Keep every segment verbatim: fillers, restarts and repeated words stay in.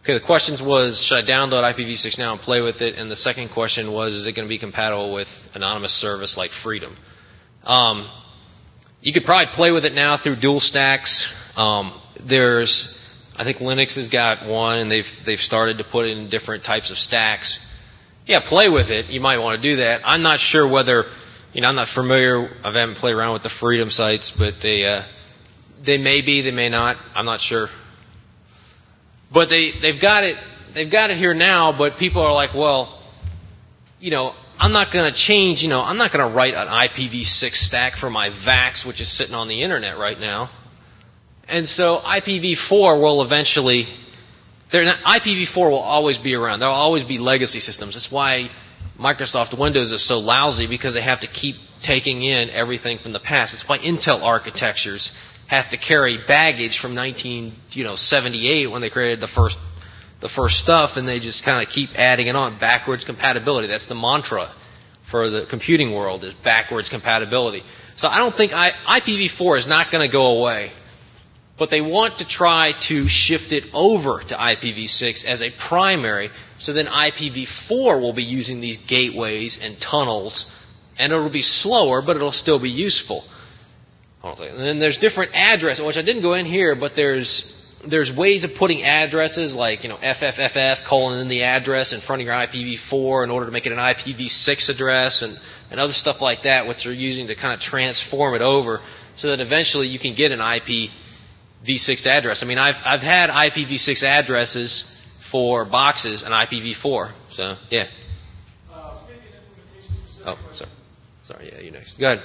Okay, the questions was, should I download I P v six now and play with it? And the second question was, is it going to be compatible with anonymous service like Freedom? Um, you could probably play with it now through dual stacks. Um, there's, I think Linux has got one, and they've they've started to put it in different types of stacks. Yeah, play with it. You might want to do that. I'm not sure whether, you know, I'm not familiar. I haven't played around with the Freedom sites, but they uh, they may be, they may not. I'm not sure. But they, they've got it, they've got it here now, but people are like, well, you know, I'm not going to change, you know, I'm not going to write an I P v six stack for my VAX, which is sitting on the internet right now. And so I P v four will eventually, not, I P v four will always be around. There will always be legacy systems. That's why Microsoft Windows is so lousy, because they have to keep taking in everything from the past. It's why Intel architectures have to carry baggage from nineteen seventy-eight when they created the first the first stuff, and they just kind of keep adding it on. Backwards compatibility. That's the mantra for the computing world, is backwards compatibility. So I don't think I, I P v four is not going to go away, but they want to try to shift it over to I P v six as a primary, so then I P v four will be using these gateways and tunnels, and it will be slower, but it will still be useful. And then there's different addresses, which I didn't go in here, but there's there's ways of putting addresses like, you know, F F F F colon in the address in front of your I P v four in order to make it an I P v six address, and, and other stuff like that, which they're using to kind of transform it over so that eventually you can get an I P v six address. I mean, I've I've had I P v six addresses for boxes and I P v four. So yeah. Uh, so maybe an implementation specific Oh, question. sorry. Sorry. Yeah, you next. Go ahead.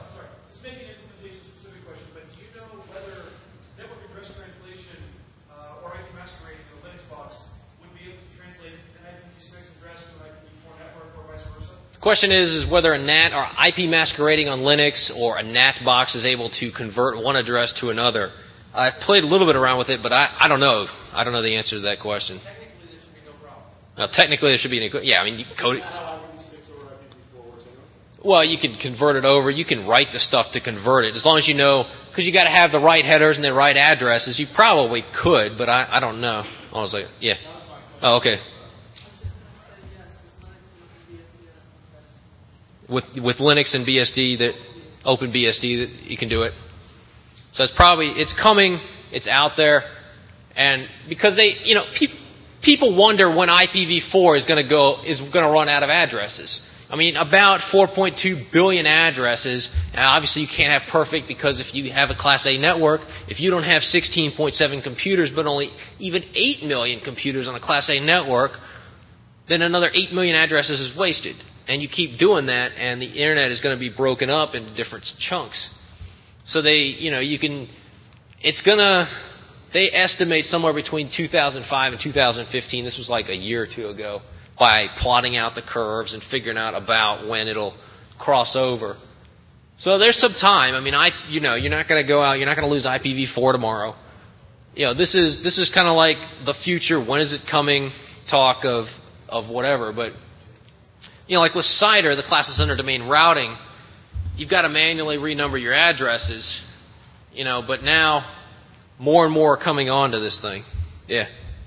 The question is, is whether a N A T or I P masquerading on Linux or a N A T box is able to convert one address to another. I've played a little bit around with it, but I, I don't know. I don't know the answer to that question. Technically, there should be no problem. Well, technically, there should be an, yeah, I mean, you code it. Well, you can convert it over. You can write the stuff to convert it, as long as you know, because you got to have the right headers and the right addresses. You probably could, but I, I don't know. I was like, yeah. Oh, okay. With with Linux and B S D, that OpenBSD, that you can do it. So it's probably, it's coming, it's out there, and because they, you know, people people wonder when I P v four is going to go is going to run out of addresses. I mean, about four point two billion addresses. Now, obviously, you can't have perfect, because if you have a Class A network, if you don't have sixteen point seven computers, but only even eight million computers on a Class A network, then another eight million addresses is wasted. And you keep doing that, and the internet is going to be broken up into different chunks. So they, you know, you can, it's going to, they estimate somewhere between two thousand five and two thousand fifteen, this was like a year or two ago, by plotting out the curves and figuring out about when it'll cross over. So there's some time. I mean, I, you know, you're not going to go out, you're not going to lose I P v four tomorrow. You know, this is, this is kind of like the future, when is it coming talk of, of whatever, but, you know, like with CIDR, the Classes Under Domain Routing, you've got to manually renumber your addresses, you know, but now more and more are coming onto this thing. Yeah.